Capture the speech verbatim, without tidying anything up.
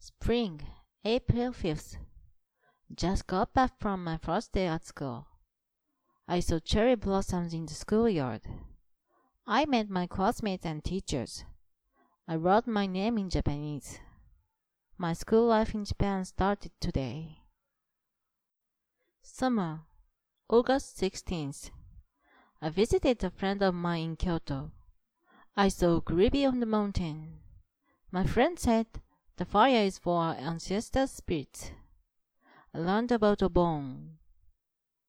Spring, April fifth. Just got back from my first day at school. I saw cherry blossoms in the schoolyard. I met my classmates and teachers. I wrote my name in Japanese. My school life in Japan started today. Summer, August sixteenth. I visited a friend of mine in Kyoto. I saw Gribi on the mountain. My friend said the fire is for our ancestor spirits. I learned about Obon.